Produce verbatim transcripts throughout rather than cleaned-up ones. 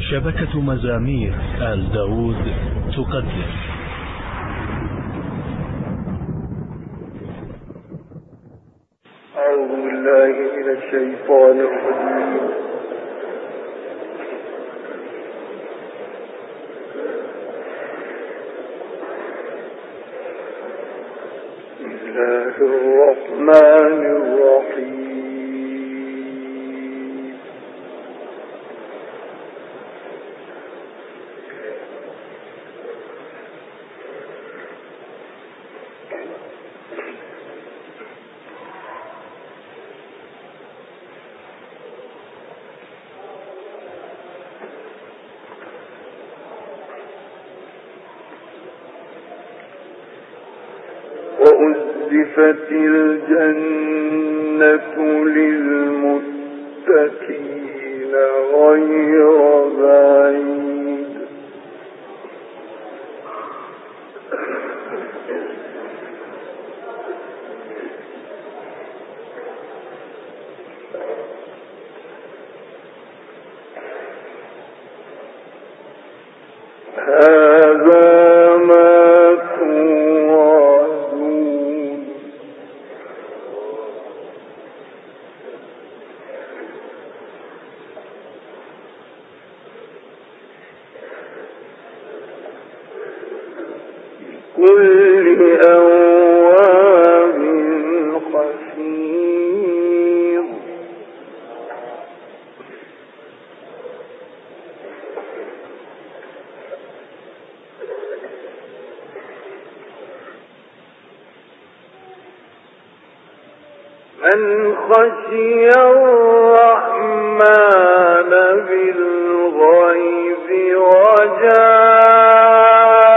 شبكة مزامير آل داود تقدم. أعوذ بالله من الشيطان الرجيم. بسم الله الرحمن الرحيم. وأزلفت الجنة للمتقين غير بعيد. هذا كل أواب حفيظ. من خشي الرحمن بالغيب وجاء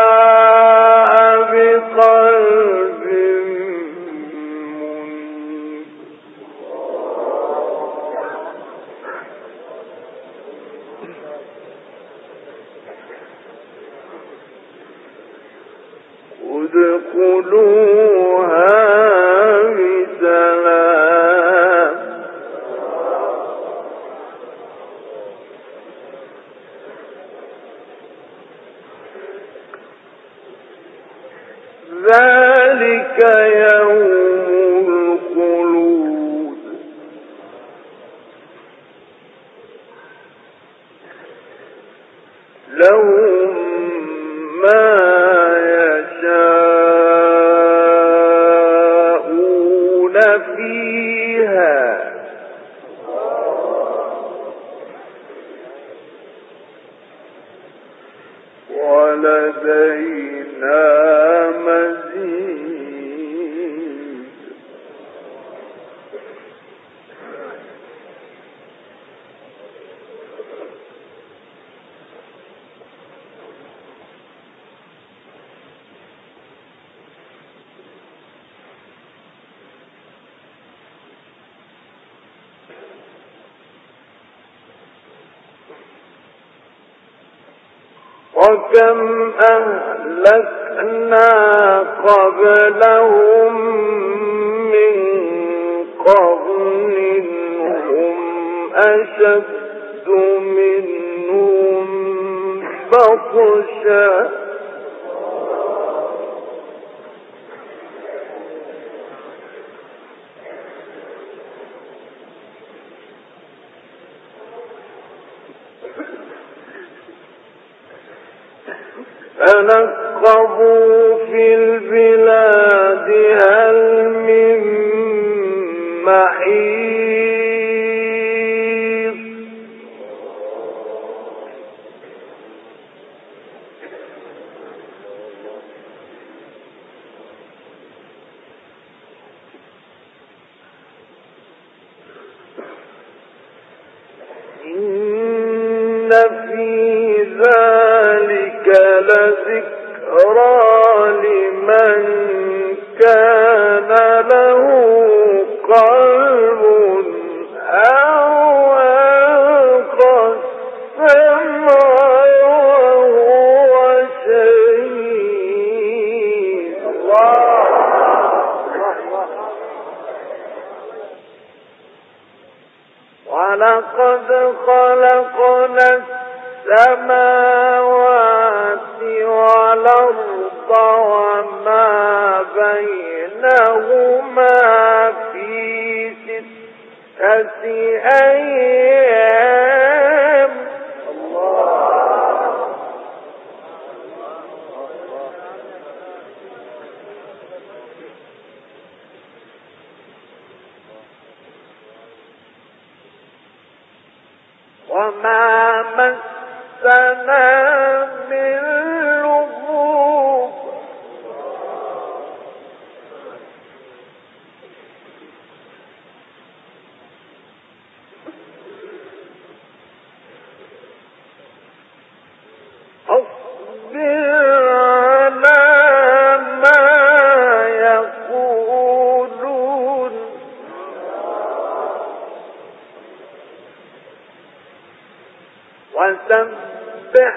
ادخلوها بسلام. ذلك يوم الخلود. لهم ما فيها ولدينا مزيد. وكم أهلكنا قبلهم من قرن هم أشد منهم بطشا. فنقبوا في البلاد هل من محيص. إن في ذلك لذكرى لمن كان له قلب أو ألقى السمع وهو شهيد. ولقد خلقنا السماوات والأرض وما بينهما في ستة أيام. وما مسنا من لغوب. اصبر على ما يقولون وسبح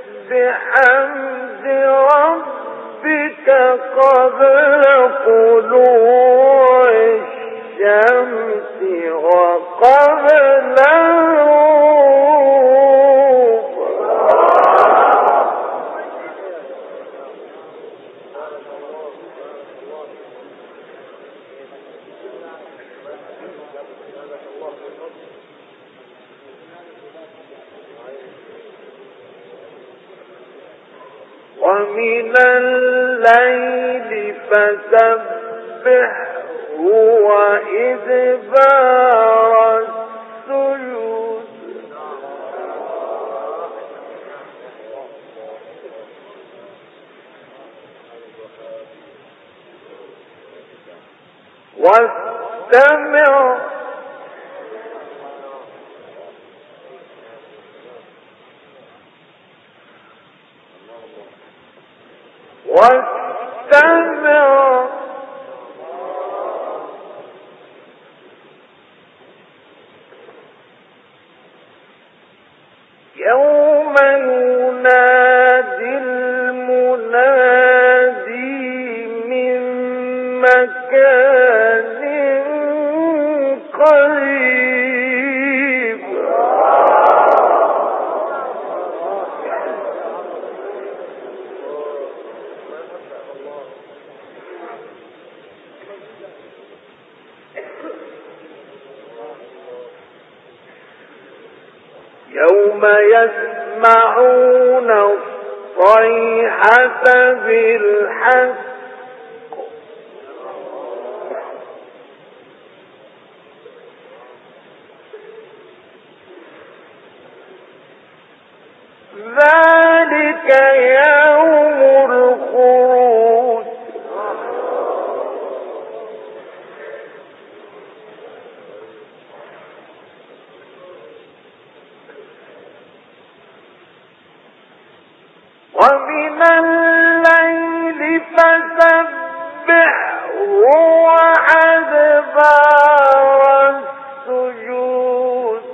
بحمد ربك قبل طلوع الشمس وقبل الغروب. ومن الليل فسبحه وإدبار السجود. واستمع واستمع يوم ينادي المنادي من مكان قريب. يوم يسمعون الصيحة بالحق ذلك يوم الخروج. ومن الليل فسبحه وأدبار السجود.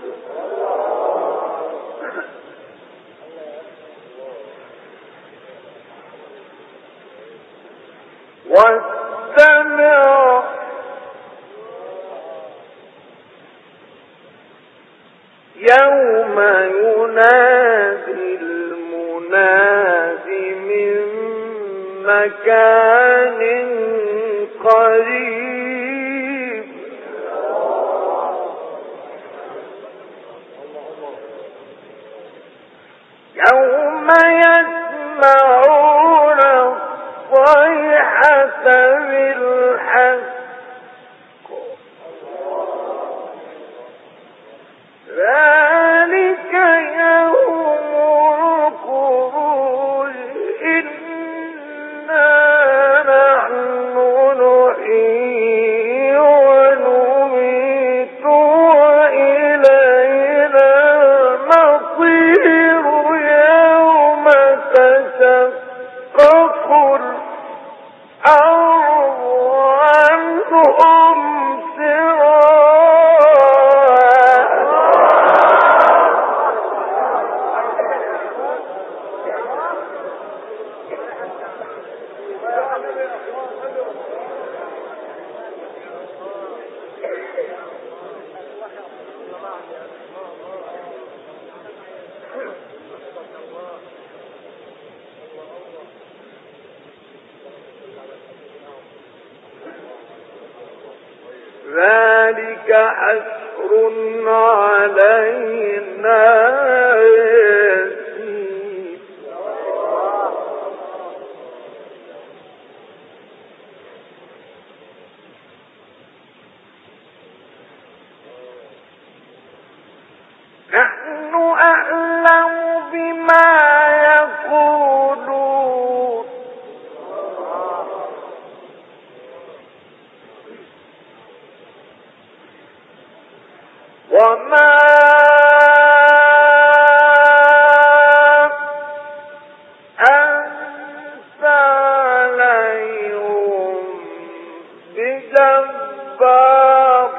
واستمع يوم ينادي المنادي من مكان قريب. يوم يسمعون الصيحة بالحق ذلك يوم الخروج. إنا نحن نحيي ونميت وإلينا المصير يوم تشقق ذلك حسر علينا يسير نحن أعلم بما يقولون وما أنت عليهم بجبار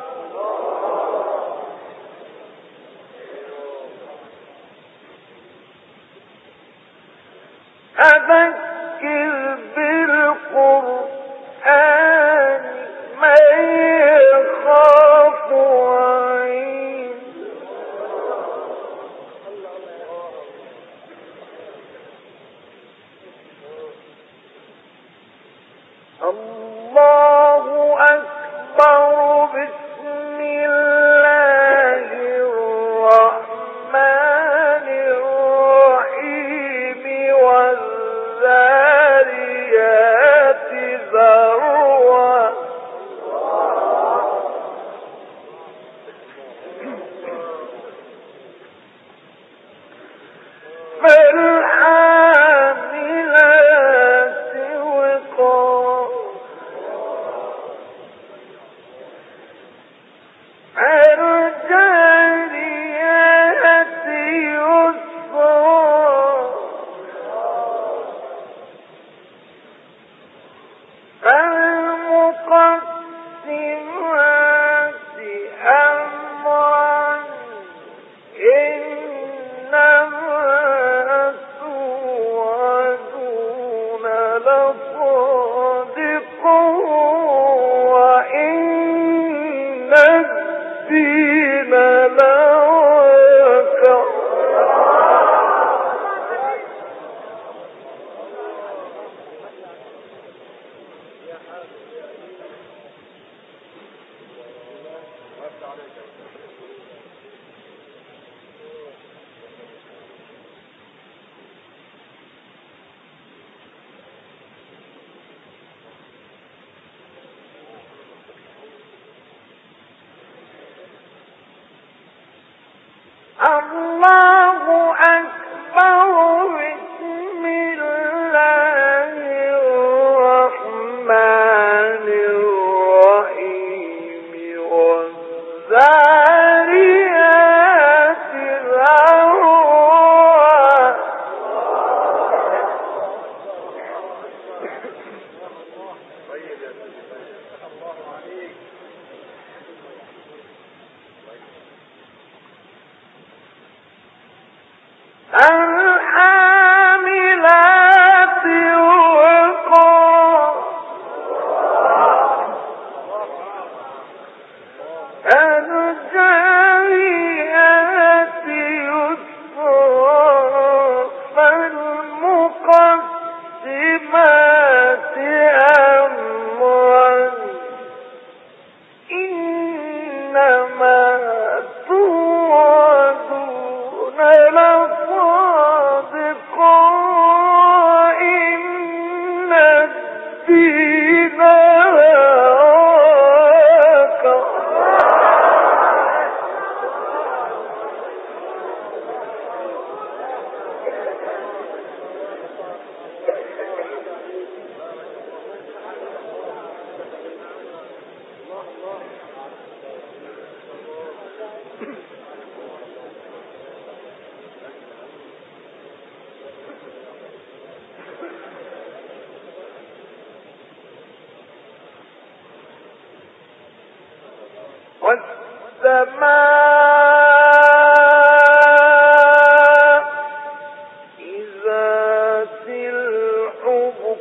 أذكر بالقرآن من يخاف وعيد الله أكبر بسم الله الرحمن الرحيم والذاريات ذروا فالحاملات وقرا الجاريات يسرا فالمقسمات أمرا إنما توعدون لصادق وإن الدين لواقع الله أكبر بسم الله الرحمن الرحيم والذاريات ذروا الحاملات وقرا الجاريات يسرا فالمقسمات أمرا إنما توعدون لصادق وإن الدين لواقع والسماء ذات الحبك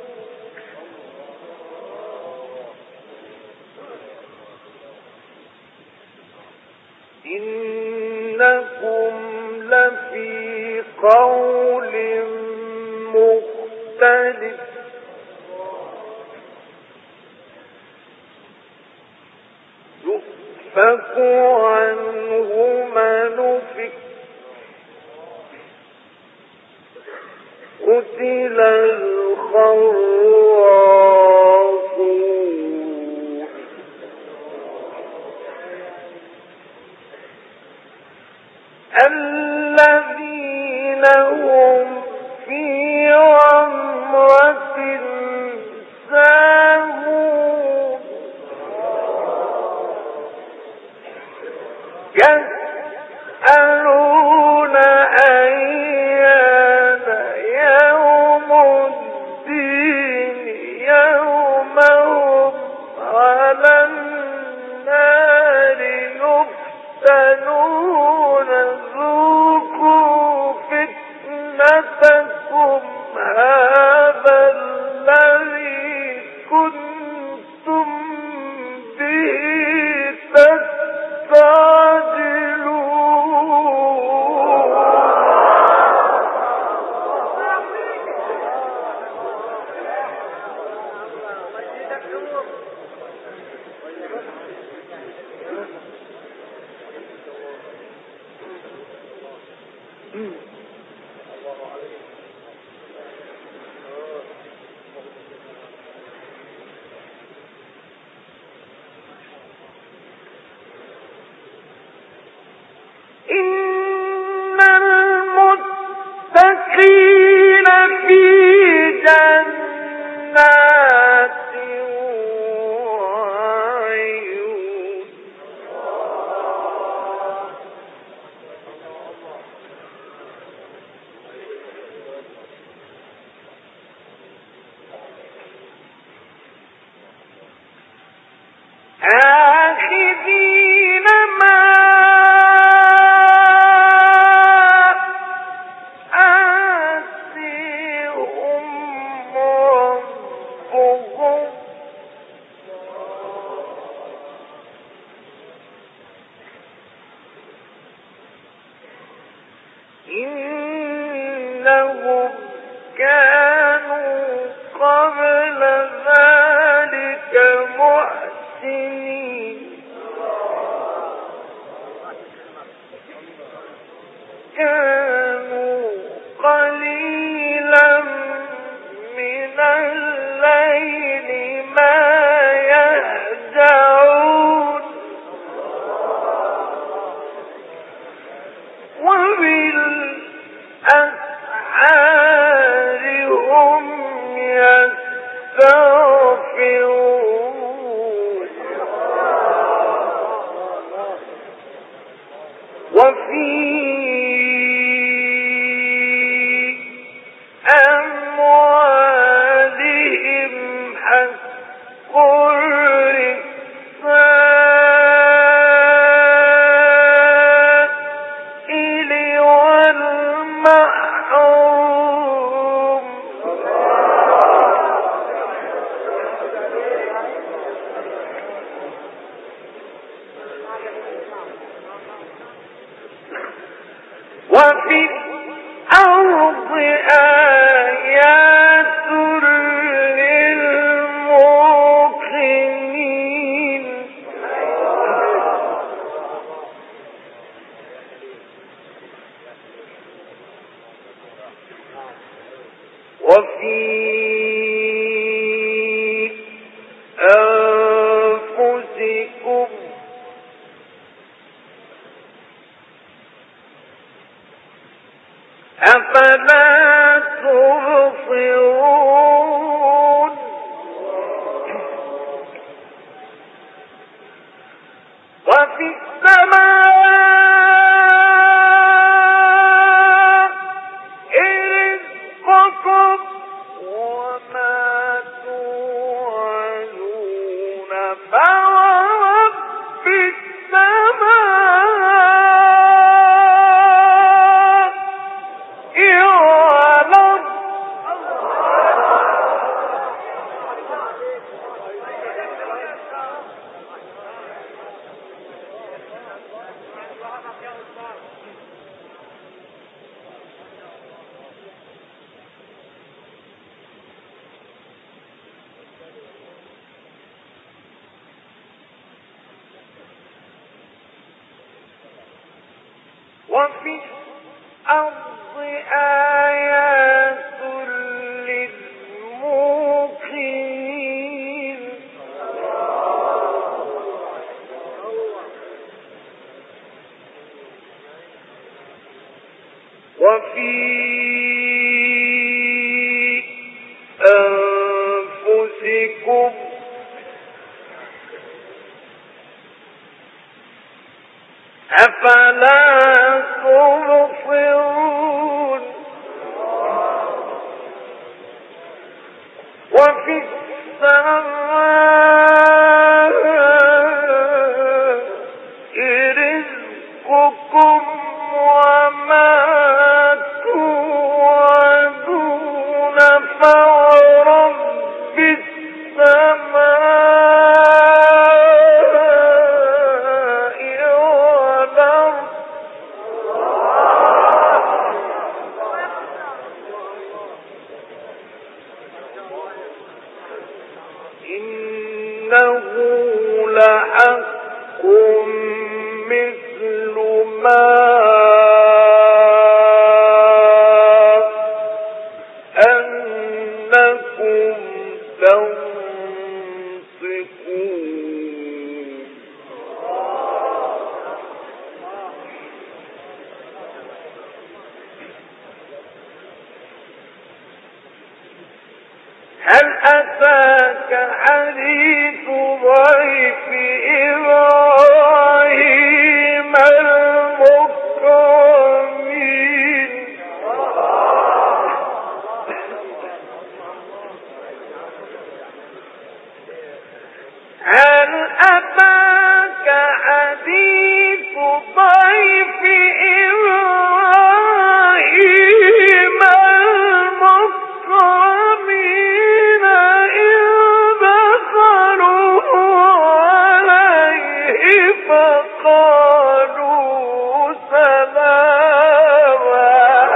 إنكم لفي قول مختلف. قتل الخراصون الذين هم في غمرة ساهون يسألون أيان يوم الدين يوم هم على النار يفتنون ذوقوا فتنتكم هذا الذي كنتم به تستعجلون إن المتقين في جنات وعيون آخذين ما إنهم كانوا قبل ذلك محسنين كانوا قليلا من الليل ما يهجعون وبالأسحار هم يستغفرون وفي أموالهم حق السائل والمحروم وفي الأرض آيات للموقنين وفي أنفسكم أفلا تبصرون وفي السماء رزقكم وما توعدون فورب السماء وفي الأرض آيات وفي أنفسكم أفلا تبصرون وفي السماء رزقكم وما توعدون فورب السماء والأرض إنه لحق مثل ما أنكم تنطقون هل أتاك حديث ضيف إبراهيم المكرمين هل أتاك حديث ضيف إبراهيم المكرمين إذ دخلوا عليه فقالوا سلاما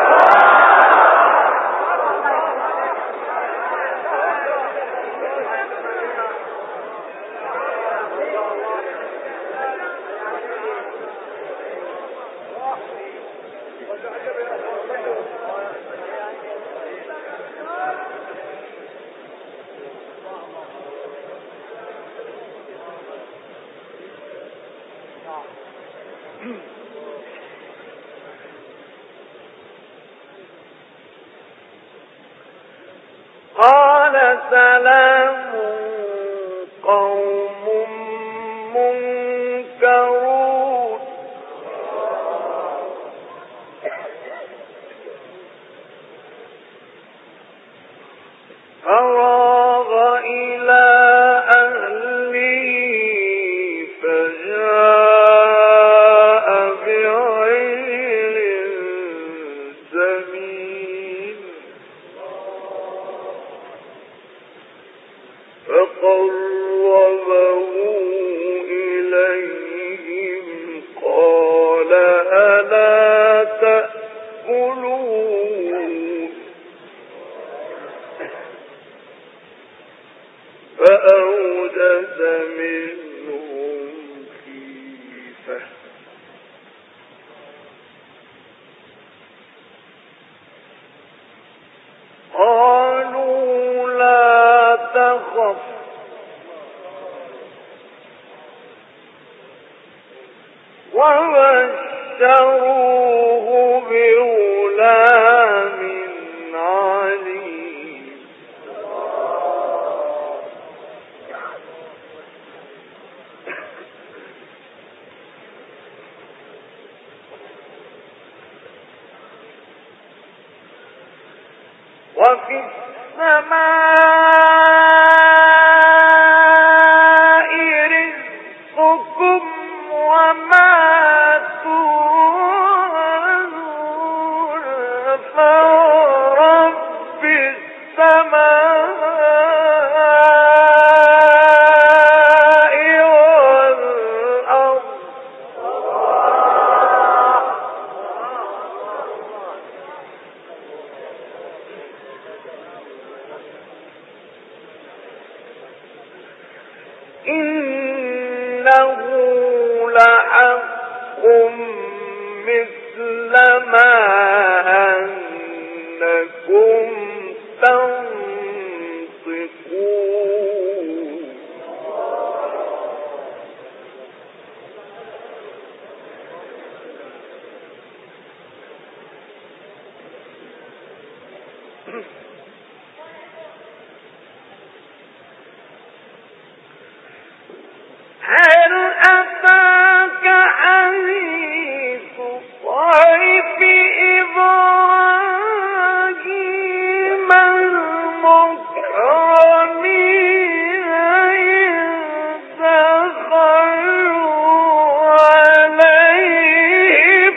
قال سلام قوم منكرون فراغ إلى أهله فجاء بعجل سمين فقربه إليهم قال ألا تأكلون فأوجس منهم خيفة قالوا لا تخف وبشروه بغلام عليم وفي السماء رزقكم وما توعدون فورب السماء والأرض إنه لحق مثل ما أنكم هل أتاك حديث ضيف إبراهيم المكرمين إذ دخلوا عليه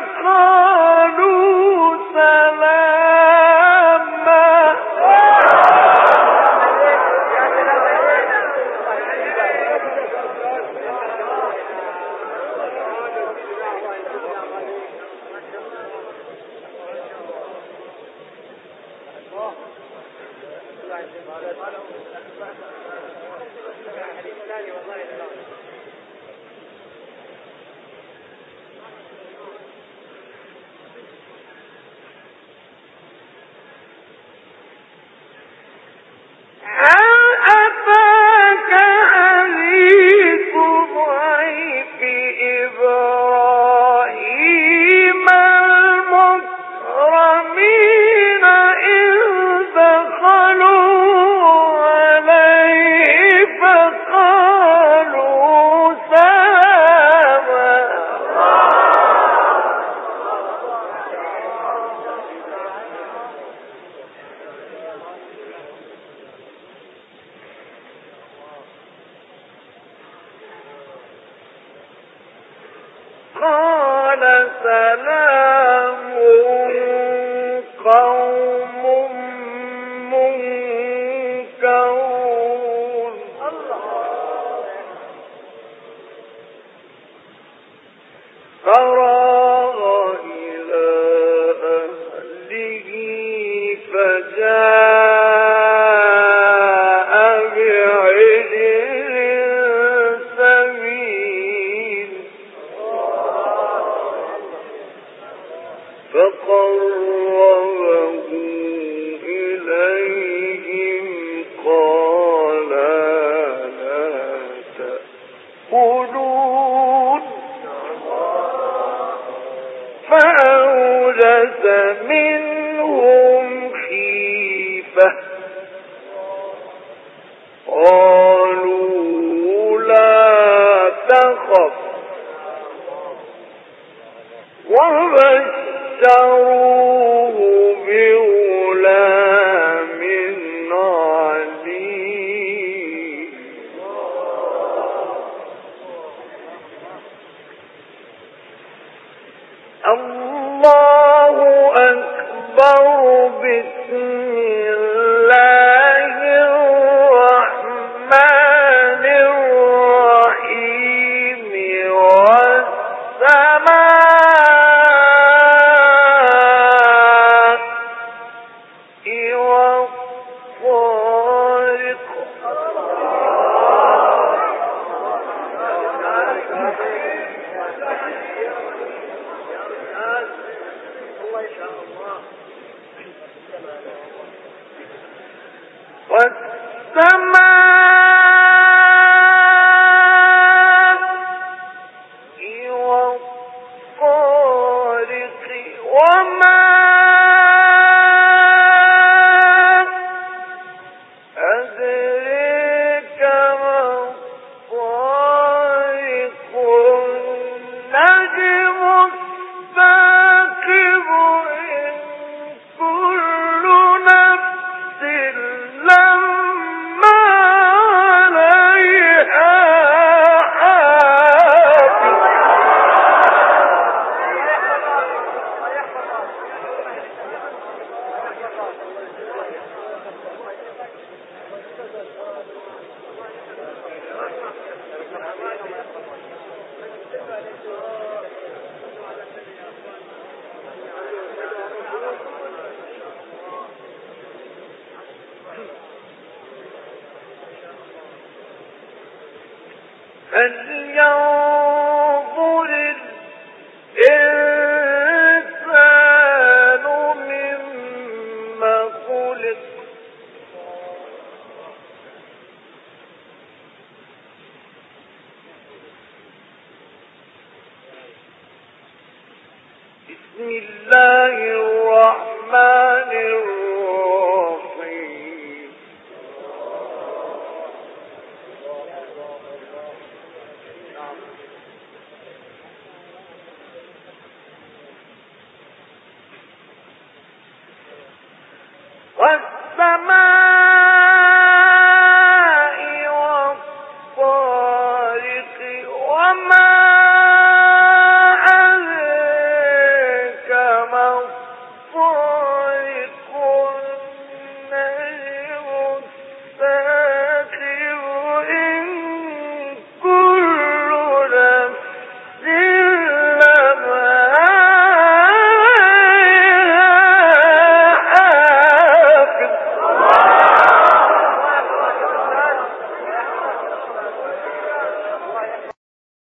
فقالوا سلاما. قال سلام قوم منكرون. فراغ إلى أهله فجاء بعجل سمين فقربه إليهم قال لا تأكلون فأوجس منهم خيفة قالوا لا تخف وبشروه بغلام عليم. الله أكبر. بسم الله الرحمن الرحيم. والسماء والطارق. والسماء والطارق وما أدريك ما الطارق. النجم الثاقب. إن كل نفس لما عليها حافظ. فلينظر الإنسان مما خلق. بسم الله